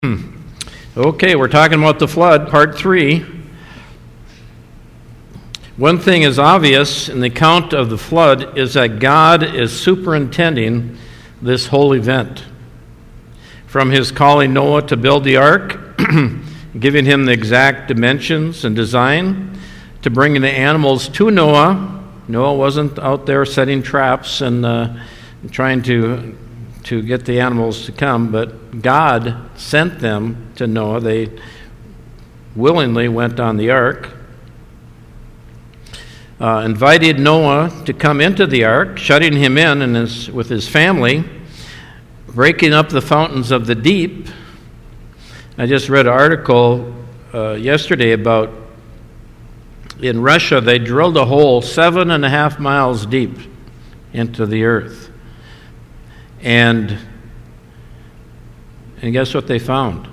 Okay, we're talking about the flood, part 3. One thing is obvious in the account of the flood is that God is superintending this whole event. From his calling Noah to build the ark, giving him the exact dimensions and design, to bringing the animals to Noah. Noah wasn't out there setting traps and trying to get the animals to come, but God sent them to Noah. They willingly went on the ark, invited Noah to come into the ark, shutting him in and with his family, breaking up the fountains of the deep. I just read an article yesterday about in Russia, they drilled a hole 7.5 miles deep into the earth. And guess what they found?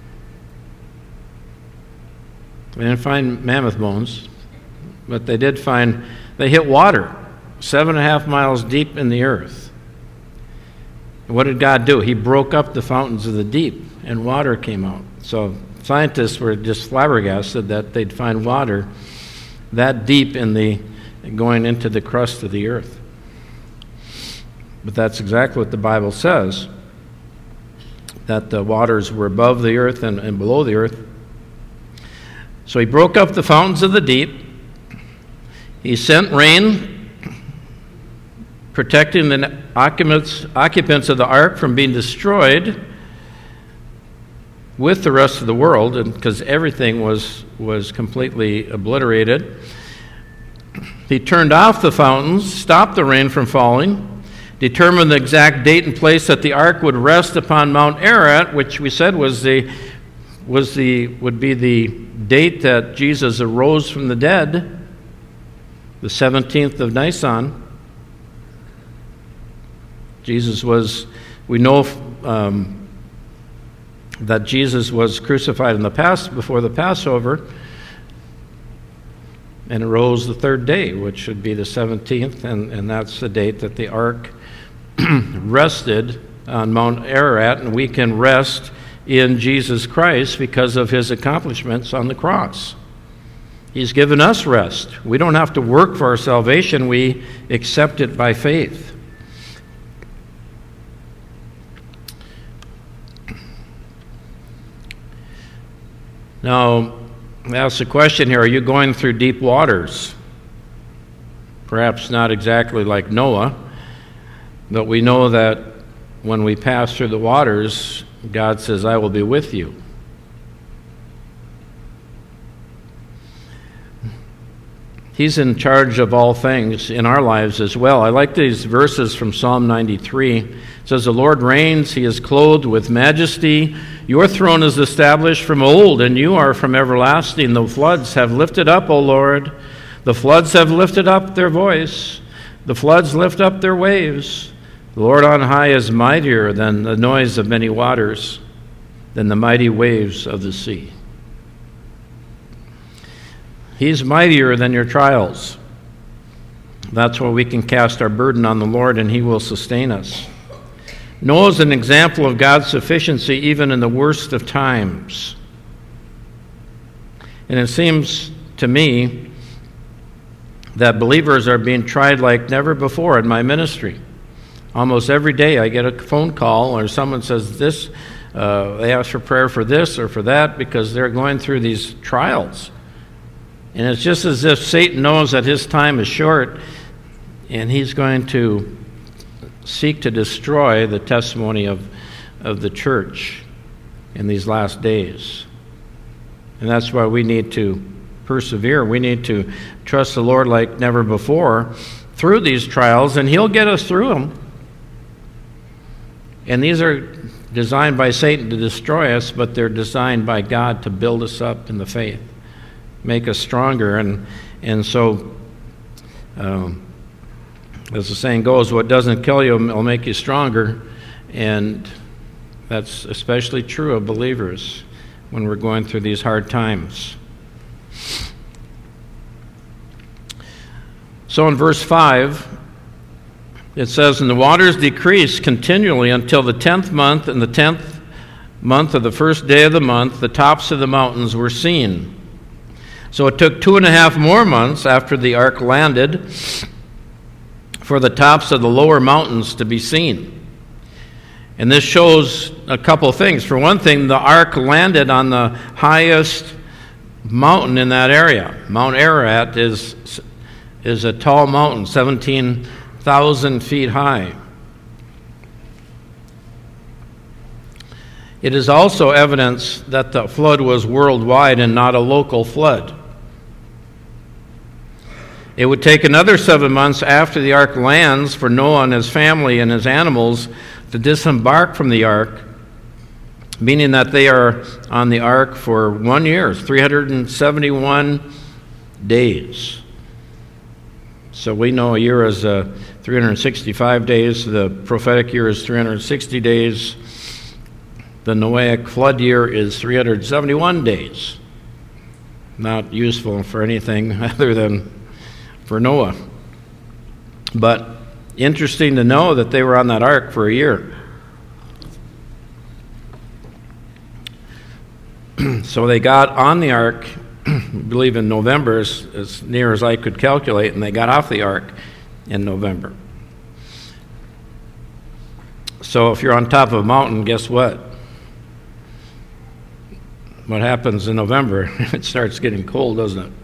They didn't find mammoth bones, but they hit water 7.5 miles deep in the earth. And what did God do? He broke up the fountains of the deep, and water came out. So scientists were just flabbergasted that they'd find water that deep going into the crust of the earth. But that's exactly what the Bible says, that the waters were above the earth and below the earth. So he broke up the fountains of the deep. He sent rain, protecting the occupants of the ark from being destroyed with the rest of the world, and because everything was completely obliterated. He turned off the fountains, stopped the rain from falling, determined the exact date and place that the ark would rest upon Mount Ararat, which we said would be the date that Jesus arose from the dead, the 17th of Nisan. We know that Jesus was crucified before the Passover, and arose the third day, which should be the 17th, and that's the date that the ark rested on Mount Ararat, and we can rest in Jesus Christ because of his accomplishments on the cross. He's given us rest. We don't have to work for our salvation. We accept it by faith. Now, I ask the question here, are you going through deep waters? Perhaps not exactly like Noah, but we know that when we pass through the waters, God says, I will be with you. He's in charge of all things in our lives as well. I like these verses from Psalm 93. It says, the Lord reigns, he is clothed with majesty. Your throne is established from old, and you are from everlasting. The floods have lifted up, O Lord. The floods have lifted up their voice. The floods lift up their waves. The Lord on high is mightier than the noise of many waters, than the mighty waves of the sea. He's mightier than your trials. That's why we can cast our burden on the Lord, and he will sustain us. Noah is an example of God's sufficiency even in the worst of times. And it seems to me that believers are being tried like never before in my ministry. Almost every day I get a phone call or someone says this, they ask for prayer for this or for that because they're going through these trials. And it's just as if Satan knows that his time is short and he's going to seek to destroy the testimony of the church in these last days. And that's why we need to persevere. We need to trust the Lord like never before through these trials, and he'll get us through them. And these are designed by Satan to destroy us, but they're designed by God to build us up in the faith, make us stronger. And so, as the saying goes, what doesn't kill you will make you stronger. And that's especially true of believers when we're going through these hard times. So in verse 5, it says, and the waters decreased continually until the 10th month and the 10th month of the first day of the month, the tops of the mountains were seen. So it took 2.5 more months after the ark landed for the tops of the lower mountains to be seen. And this shows a couple things. For one thing, the ark landed on the highest mountain in that area. Mount Ararat is a tall mountain, 17,000 feet high. It is also evidence that the flood was worldwide and not a local flood. It would take another 7 months after the ark lands for Noah and his family and his animals to disembark from the ark, meaning that they are on the ark for 1 year, 371 days. So we know a year is 365 days. The prophetic year is 360 days. The Noahic flood year is 371 days. Not useful for anything other than for Noah. But interesting to know that they were on that ark for a year. So they got on the ark, I believe in November, as near as I could calculate, and they got off the ark in November. So if you're on top of a mountain, guess what? What happens in November? It starts getting cold, doesn't it?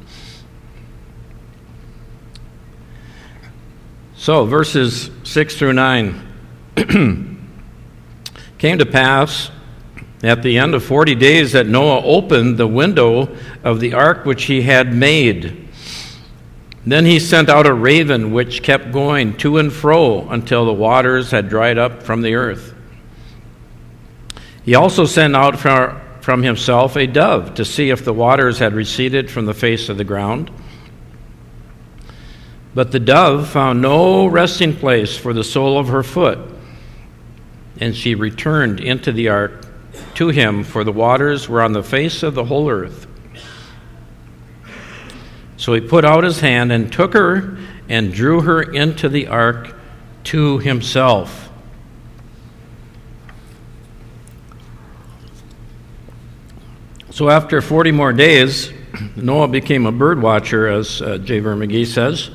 So, verses 6 through 9. Came to pass at the end of 40 days that Noah opened the window of the ark which he had made. Then he sent out a raven which kept going to and fro until the waters had dried up from the earth. He also sent out from himself a dove to see if the waters had receded from the face of the ground. But the dove found no resting place for the sole of her foot, and she returned into the ark to him, for the waters were on the face of the whole earth. So he put out his hand and took her and drew her into the ark to himself. So after 40 more days, Noah became a bird watcher, as J. Vernon McGee says.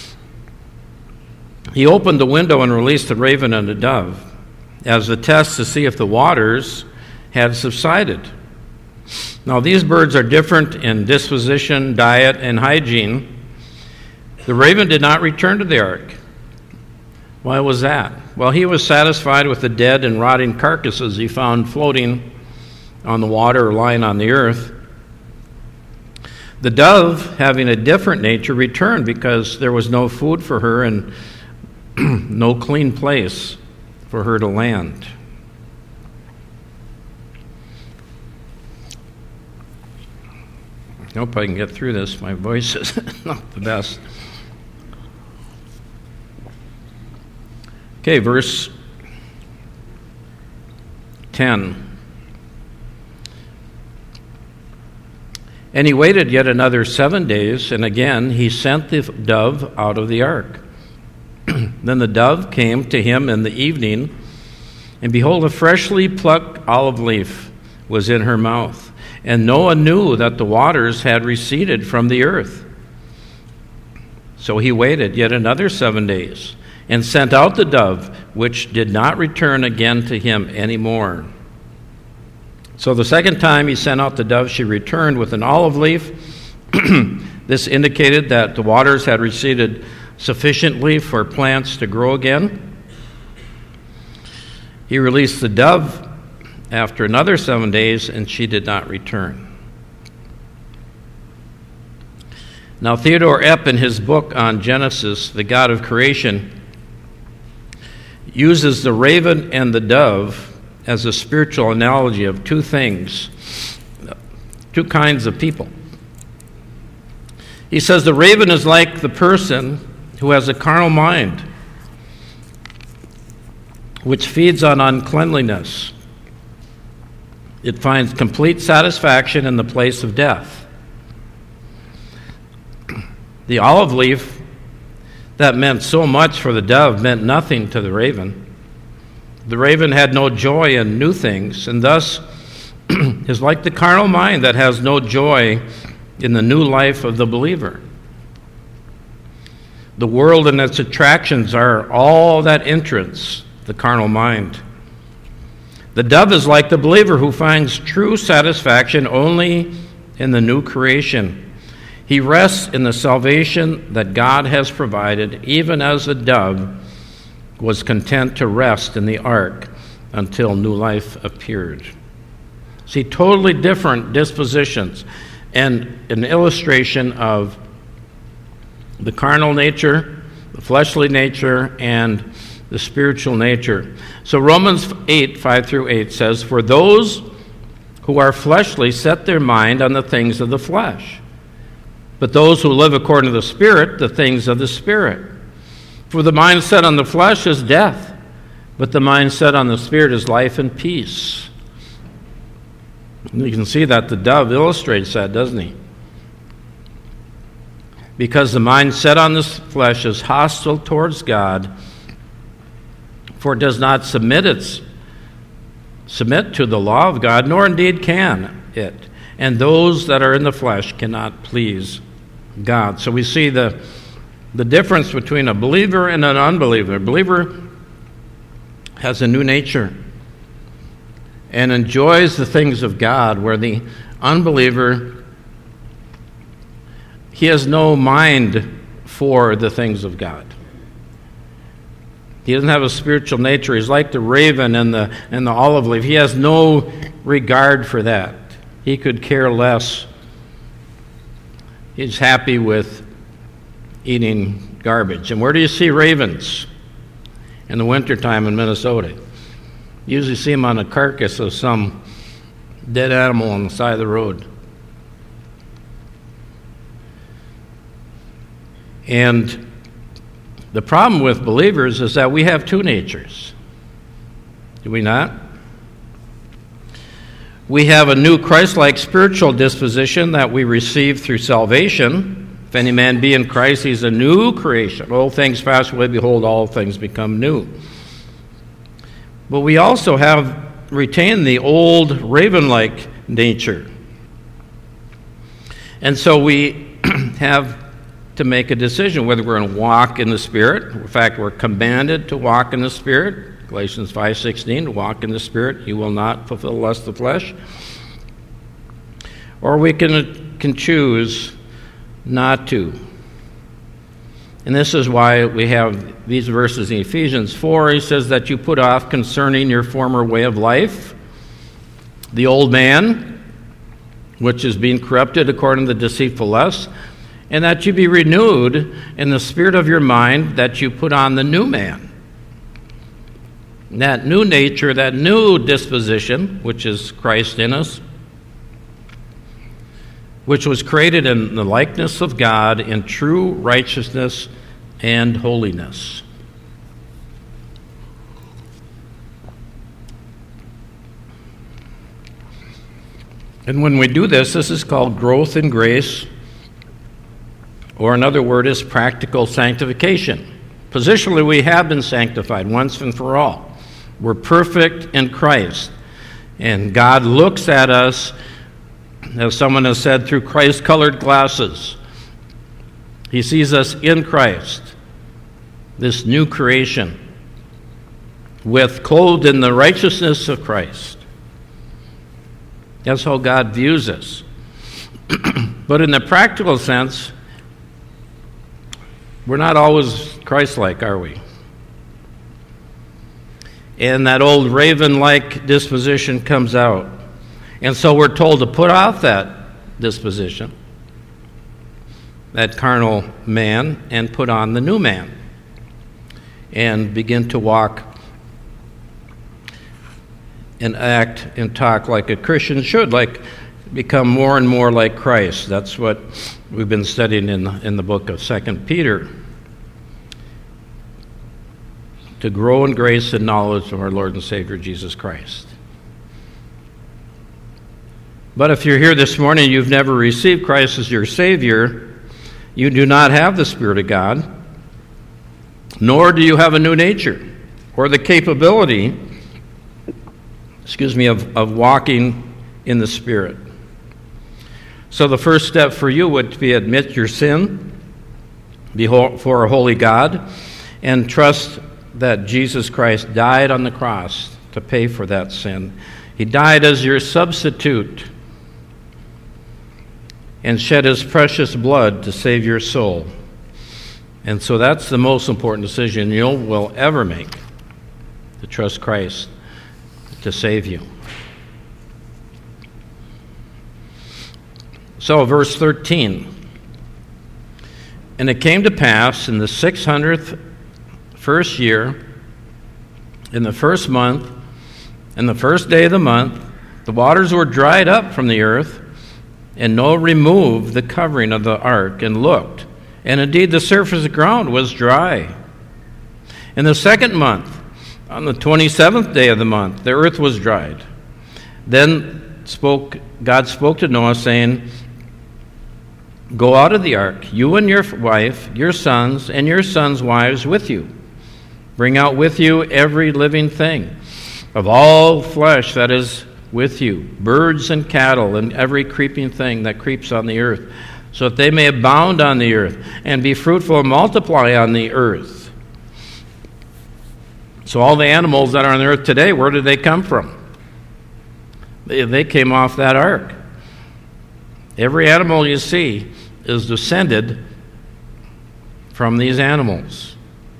He opened the window and released the raven and the dove as a test to see if the waters had subsided. Now, these birds are different in disposition, diet, and hygiene. The raven did not return to the ark. Why was that? Well, he was satisfied with the dead and rotting carcasses he found floating on the water or lying on the earth. The dove, having a different nature, returned because there was no food for her and no clean place for her to land. I hope I can get through this. My voice is not the best. Okay, verse 10. And he waited yet another 7 days, and again he sent the dove out of the ark. Then the dove came to him in the evening, and behold, a freshly plucked olive leaf was in her mouth. And Noah knew that the waters had receded from the earth. So he waited yet another 7 days, and sent out the dove, which did not return again to him any more. So the second time he sent out the dove, she returned with an olive leaf. This indicated that the waters had receded sufficiently for plants to grow again. He released the dove after another 7 days, and she did not return. Now, Theodore Epp, in his book on Genesis, the God of creation, uses the raven and the dove as a spiritual analogy of two things, two kinds of people. He says the raven is like the person who has a carnal mind, which feeds on uncleanliness. It finds complete satisfaction in the place of death. The olive leaf that meant so much for the dove meant nothing to the raven. The raven had no joy in new things, and thus is like the carnal mind that has no joy in the new life of the believer. The world and its attractions are all that interests the carnal mind. The dove is like the believer who finds true satisfaction only in the new creation. He rests in the salvation that God has provided, even as the dove was content to rest in the ark until new life appeared. See, totally different dispositions, and an illustration of the carnal nature, the fleshly nature, and the spiritual nature. So Romans 8, 5 through 8 says, "For those who are fleshly set their mind on the things of the flesh, but those who live according to the Spirit, the things of the Spirit. For the mind set on the flesh is death, but the mind set on the Spirit is life and peace." You can see that the dove illustrates that, doesn't he? Because the mind set on the flesh is hostile towards God, for it does not submit to the law of God, nor indeed can it. And those that are in the flesh cannot please God. So we see the difference between a believer and an unbeliever. A believer has a new nature and enjoys the things of God, where the unbeliever, he has no mind for the things of God. He doesn't have a spiritual nature. He's like the raven and the olive leaf. He has no regard for that. He could care less. He's happy with eating garbage. And where do you see ravens in the wintertime in Minnesota? You usually see them on a carcass of some dead animal on the side of the road. And the problem with believers is that we have two natures. Do we not? We have a new Christ-like spiritual disposition that we receive through salvation. If any man be in Christ, he's a new creation. Old things pass away, behold, all things become new. But we also have retained the old raven-like nature. And so we have to make a decision whether we're going to walk in the Spirit. In fact, we're commanded to walk in the Spirit. Galatians 5:16, to walk in the Spirit, you will not fulfill the lust of the flesh. Or we can choose not to. And this is why we have these verses in Ephesians 4. He says that you put off concerning your former way of life the old man, which is being corrupted according to the deceitful lusts, and that you be renewed in the spirit of your mind, that you put on the new man. That new nature, that new disposition, which is Christ in us, which was created in the likeness of God in true righteousness and holiness. And when we do this is called growth in grace, or another word is practical sanctification. Positionally, we have been sanctified once and for all. We're perfect in Christ. And God looks at us, as someone has said, through Christ-colored glasses. He sees us in Christ, this new creation, clothed in the righteousness of Christ. That's how God views us. But in the practical sense, we're not always Christ-like, are we? And that old raven-like disposition comes out. And so we're told to put off that disposition, that carnal man, and put on the new man, and begin to walk and act and talk like a Christian should, like become more and more like Christ. That's what we've been studying in the book of 2 Peter. To grow in grace and knowledge of our Lord and Savior Jesus Christ. But if you're here this morning and you've never received Christ as your Savior, you do not have the Spirit of God, nor do you have a new nature or the capability, of walking in the Spirit. So the first step for you would be admit your sin before a holy God and trust that Jesus Christ died on the cross to pay for that sin. He died as your substitute and shed his precious blood to save your soul. And so that's the most important decision you will ever make, to trust Christ to save you. So, verse 13. And it came to pass in the 600th first year, in the first month, in the first day of the month, the waters were dried up from the earth, and Noah removed the covering of the ark and looked, and indeed the surface of the ground was dry. In the second month, on the 27th day of the month, the earth was dried. Then God spoke to Noah, saying, Go out of the ark, you and your wife, your sons, and your sons' wives with you. Bring out with you every living thing of all flesh that is with you, birds and cattle, and every creeping thing that creeps on the earth, so that they may abound on the earth, and be fruitful and multiply on the earth. So all the animals that are on the earth today, where did they come from? They came off that ark. Every animal you see is descended from these animals.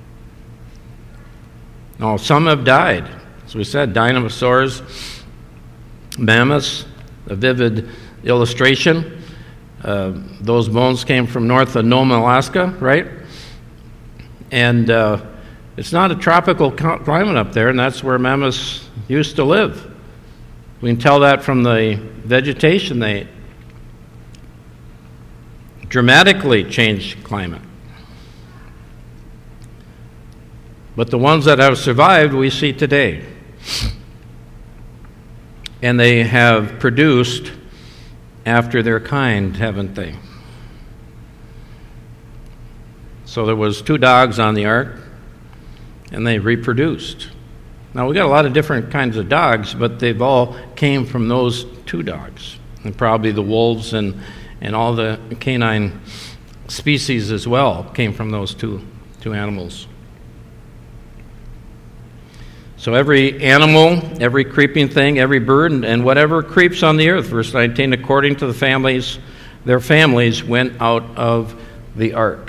Now, some have died. As we said, dinosaurs, mammoths, a vivid illustration. Those bones came from north of Nome, Alaska, right? And it's not a tropical climate up there, and that's where mammoths used to live. We can tell that from the vegetation. They dramatically changed climate. But the ones that have survived, we see today. And they have produced after their kind, haven't they? So there was 2 dogs on the ark, and they reproduced. Now, we got a lot of different kinds of dogs, but they've all came from those 2 dogs. And probably the wolves and all the canine species as well came from those two animals. So every animal, every creeping thing, every bird, and whatever creeps on the earth, verse 19, according to their families went out of the ark.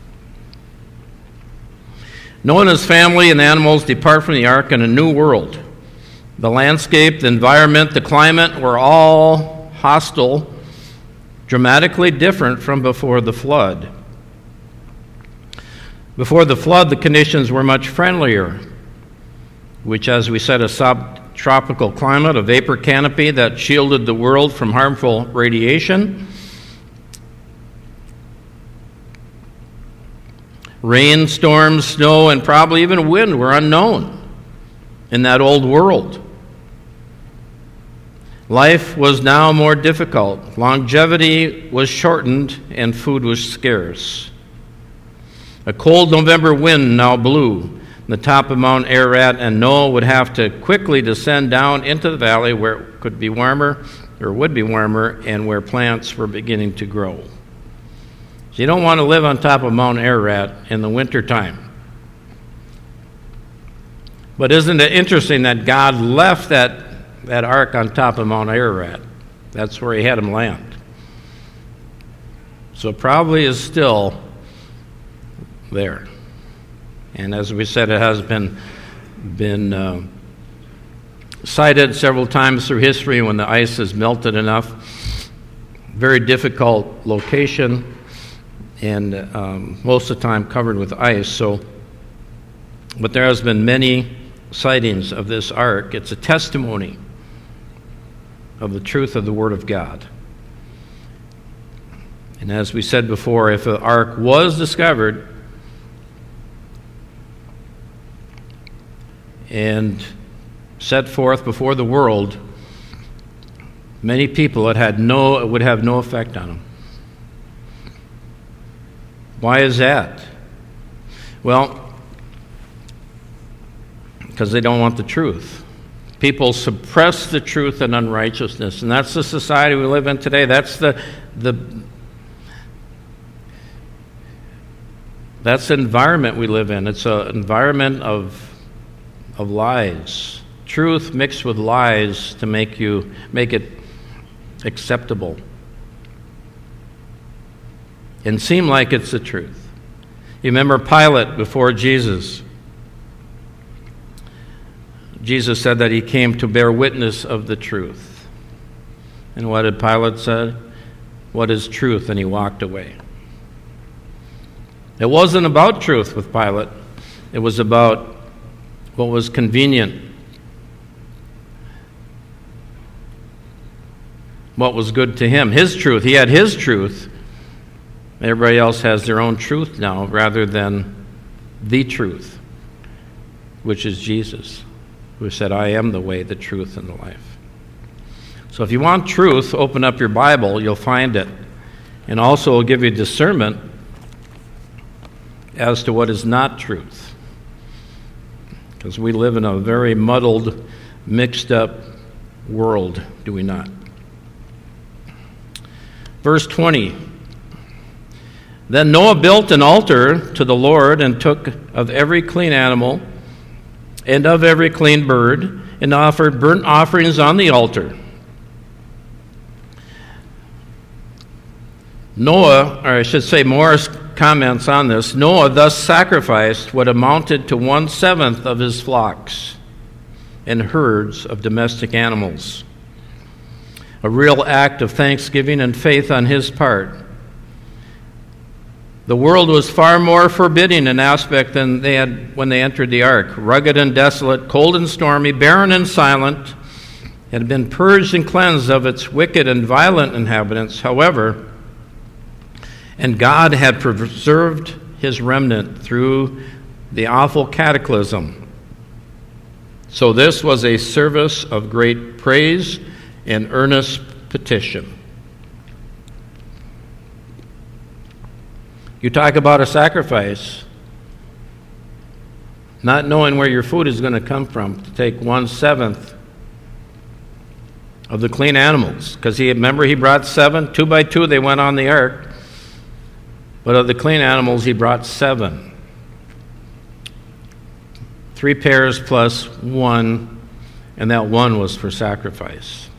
Noah and his family and the animals depart from the ark in a new world. The landscape, the environment, the climate were all hostile, dramatically different from before the flood. Before the flood, the conditions were much friendlier, which, as we said, a subtropical climate, a vapor canopy that shielded the world from harmful radiation. Rain, storms, snow, and probably even wind were unknown in that old world. Life was now more difficult. Longevity was shortened, and food was scarce. A cold November wind now blew on the top of Mount Ararat, and Noah would have to quickly descend down into the valley where it could be warmer, or would be warmer, and where plants were beginning to grow. So you don't want to live on top of Mount Ararat in the wintertime. But isn't it interesting that God left that ark on top of Mount Ararat? That's where he had him land. So it probably is still there. And as we said, it has been cited several times through history when the ice has melted enough. Very difficult location, and most of the time covered with ice. But there has been many sightings of this ark. It's a testimony of the truth of the Word of God. And as we said before, if the ark was discovered and set forth before the world, many people it would have no effect on them. Why is that? Well, because they don't want the truth. People suppress the truth and unrighteousness, and that's the society we live in today. That's the environment we live in. It's an environment of lies. Truth mixed with lies to make it acceptable and seem like it's the truth. You remember Pilate before Jesus. Jesus said that he came to bear witness of the truth. And what did Pilate say? What is truth? And he walked away. It wasn't about truth with Pilate. It was about what was convenient, what was good to him. His truth. He had his truth. Everybody else has their own truth now rather than the truth, which is Jesus, who said, I am the way, the truth, and the life. So if you want truth, open up your Bible, you'll find it. And also it'll give you discernment as to what is not truth. Because we live in a very muddled, mixed up world, do we not? Verse 20. Then Noah built an altar to the Lord and took of every clean animal and of every clean bird, and offered burnt offerings on the altar. Noah, or I should say Morris comments on this, Noah thus sacrificed what amounted to 1/7 of his flocks and herds of domestic animals. A real act of thanksgiving and faith on his part. The world was far more forbidding in aspect than they had when they entered the ark. Rugged and desolate, cold and stormy, barren and silent, it had been purged and cleansed of its wicked and violent inhabitants. However, and God had preserved his remnant through the awful cataclysm. So this was a service of great praise and earnest petition. You talk about a sacrifice, not knowing where your food is going to come from, to take 1/7 of the clean animals. Because he brought 7, 2 by 2 they went on the ark. But of the clean animals, he brought 7. 3 pairs plus 1, and that 1 was for sacrifice.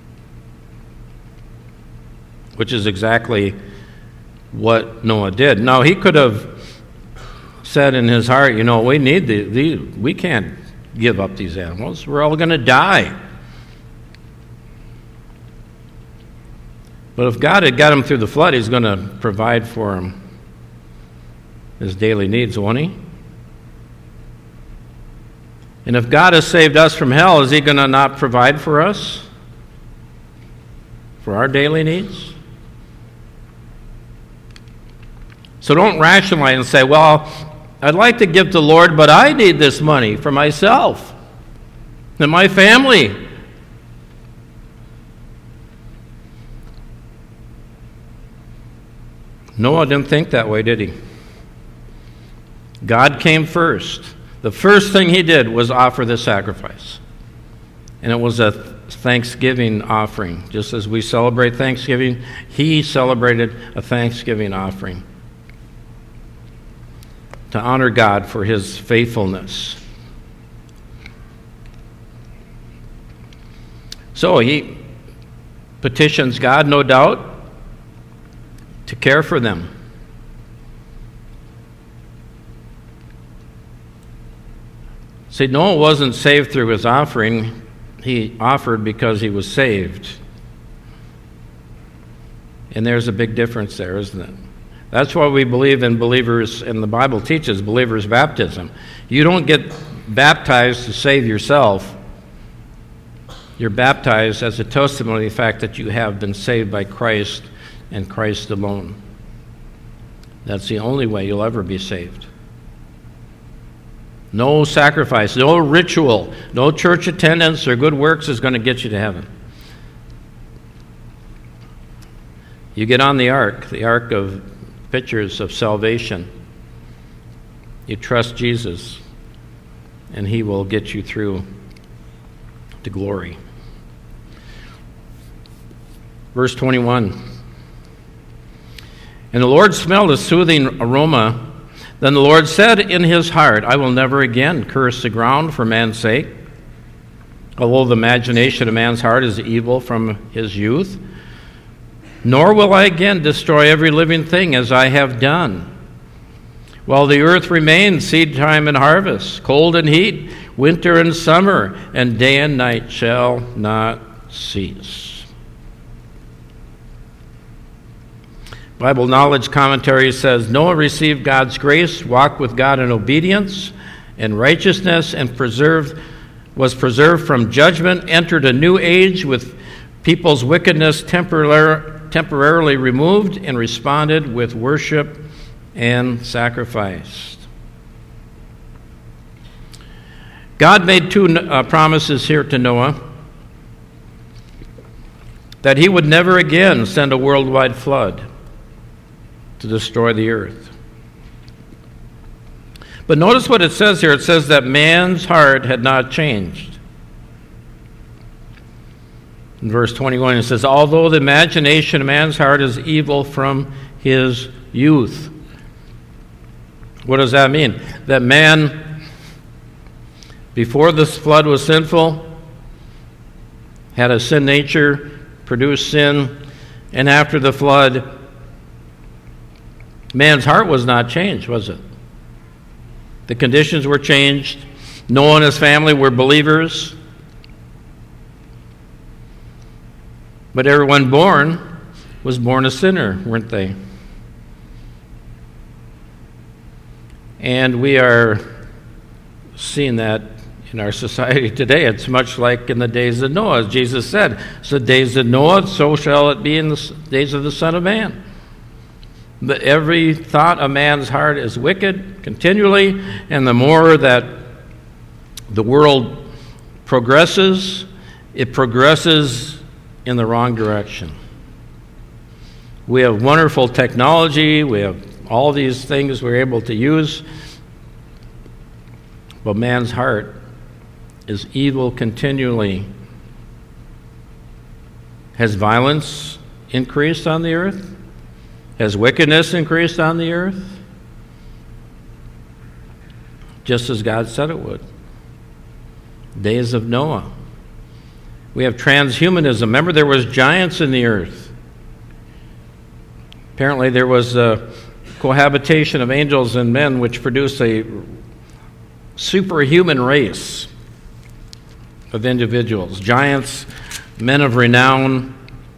Which is exactly what Noah did. Now, he could have said in his heart, we need we can't give up these animals. We're all going to die. But if God had got him through the flood, he's going to provide for him his daily needs, won't he? And if God has saved us from hell, is he going to not provide for us? For our daily needs? So don't rationalize and say, well, I'd like to give to the Lord, but I need this money for myself and my family. Noah didn't think that way, did he? God came first. The first thing he did was offer the sacrifice. And it was a Thanksgiving offering. Just as we celebrate Thanksgiving, he celebrated a Thanksgiving offering to honor God for his faithfulness. So he petitions God, no doubt, to care for them. See, Noah wasn't saved through his offering. He offered because he was saved. And there's a big difference there, isn't it? That's why we believe in believers, and the Bible teaches believers' baptism. You don't get baptized to save yourself. You're baptized as a testimony of the fact that you have been saved by Christ and Christ alone. That's the only way you'll ever be saved. No sacrifice, no ritual, no church attendance or good works is going to get you to heaven. You get on the ark of pictures of salvation. You trust Jesus, and he will get you through to glory. Verse 21. And the Lord smelled a soothing aroma. Then the Lord said in his heart, I will never again curse the ground for man's sake. Although the imagination of man's heart is evil from his youth, nor will I again destroy every living thing as I have done. While the earth remains, seed time and harvest, cold and heat, winter and summer, and day and night shall not cease. Bible Knowledge Commentary says, Noah received God's grace, walked with God in obedience and righteousness, and was preserved from judgment, entered a new age with people's wickedness temporarily removed, and responded with worship and sacrifice. God made two promises here to Noah, that he would never again send a worldwide flood to destroy the earth. But notice what it says here. It says that man's heart had not changed. In verse 21, it says, although the imagination of man's heart is evil from his youth. What does that mean? That man, before this flood was sinful, had a sin nature, produced sin, and after the flood, man's heart was not changed, was it? The conditions were changed. Noah and his family were believers. But everyone born was born a sinner, weren't they? And we are seeing that in our society today. It's much like in the days of Noah. As Jesus said, it's the days of Noah, so shall it be in the days of the Son of Man. But every thought of man's heart is wicked continually, and the more that the world progresses, it progresses in the wrong direction. We have wonderful technology, we have all these things we're able to use, but man's heart is evil continually. Has violence increased on the earth? Has wickedness increased on the earth? Just as God said it would. Days of Noah. We have transhumanism. Remember, there was giants in the earth. Apparently there was a cohabitation of angels and men which produced a superhuman race of individuals. Giants, men of renown.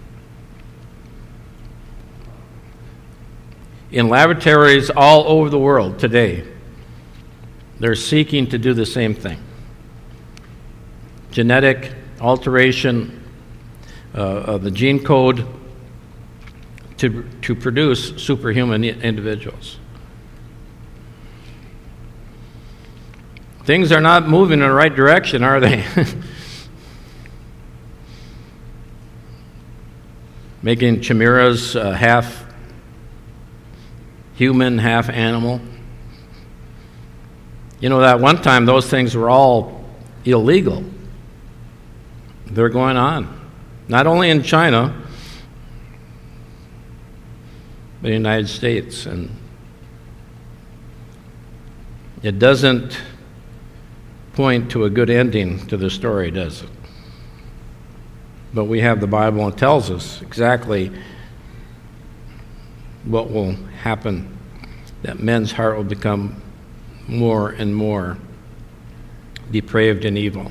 In laboratories all over the world today, they're seeking to do the same thing. Genetic alteration of the gene code to produce superhuman individuals. Things are not moving in the right direction, are they? Making chimeras half human, half animal. You know, that one time those things were all illegal. They're going on. Not only in China, but in the United States. And it doesn't point to a good ending to the story, does it? But we have the Bible and it tells us exactly what will happen, that men's heart will become more and more depraved and evil.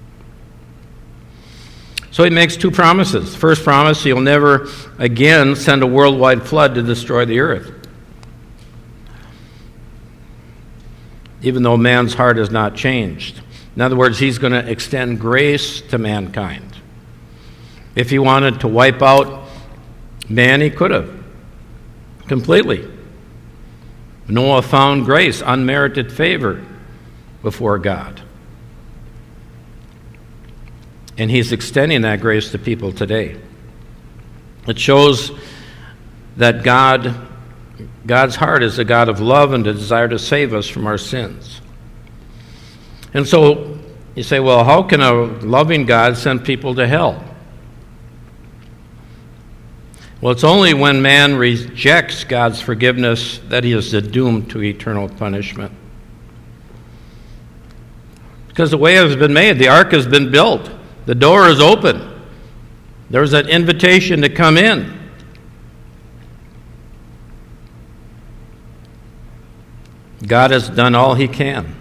So he makes two promises. First promise, he'll never again send a worldwide flood to destroy the earth. Even though man's heart has not changed. In other words, he's going to extend grace to mankind. If he wanted to wipe out man, he could have. Completely. Noah found grace, unmerited favor before God. And he's extending that grace to people today. It shows that God's heart is a God of love and a desire to save us from our sins. And so You say, well, how can a loving God send people to hell? Well, it's only when man rejects God's forgiveness that he is doomed to eternal punishment. Because the way has been made, the ark has been built, the door is open. There's an invitation to come in. God has done all he can.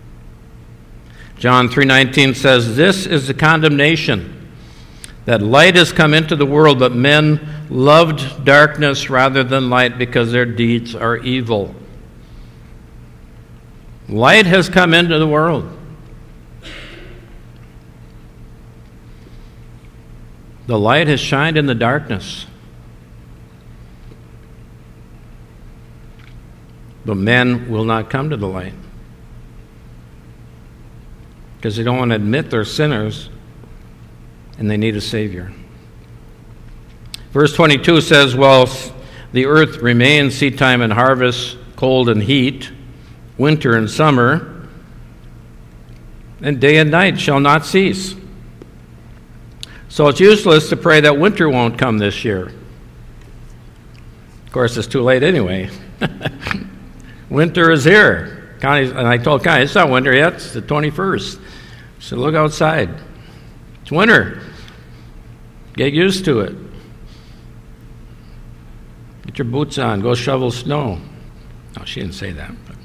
John 3:19 says, "This is the condemnation, that light has come into the world, but men loved darkness rather than light because their deeds are evil." Light has come into the world. The light has shined in the darkness. But men will not come to the light because they don't want to admit they're sinners and they need a Savior. Verse 22 says, "While the earth remains, seedtime and harvest, cold and heat, winter and summer, and day and night shall not cease." So it's useless to pray that winter won't come this year. Of course, it's too late anyway. Winter is here. Connie, and I told Connie, it's not winter yet, it's the 21st. So look outside. It's winter. Get used to it. Get your boots on. Go shovel snow. No, she didn't say that. But.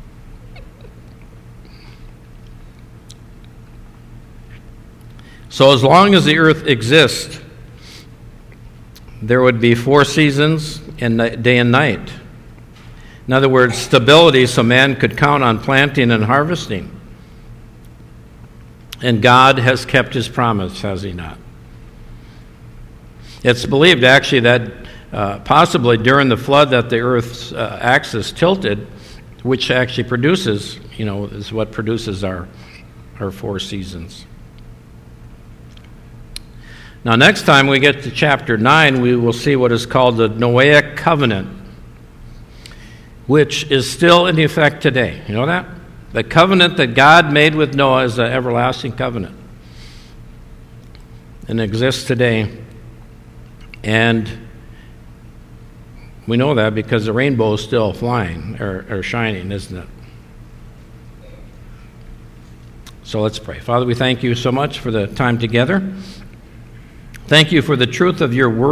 So as long as the earth exists, there would be 4 seasons and day and night. In other words, stability so man could count on planting and harvesting. And God has kept his promise, has he not? It's believed actually that possibly during the flood that the earth's axis tilted, which actually produces, is what produces our 4 seasons. Now next time we get to chapter 9, we will see what is called the Noahic covenant, which is still in effect today. You know that? The covenant that God made with Noah is an everlasting covenant. And exists today. And we know that because the rainbow is still flying, or shining, isn't it? So let's pray. Father, we thank you so much for the time together. Thank you for the truth of your word.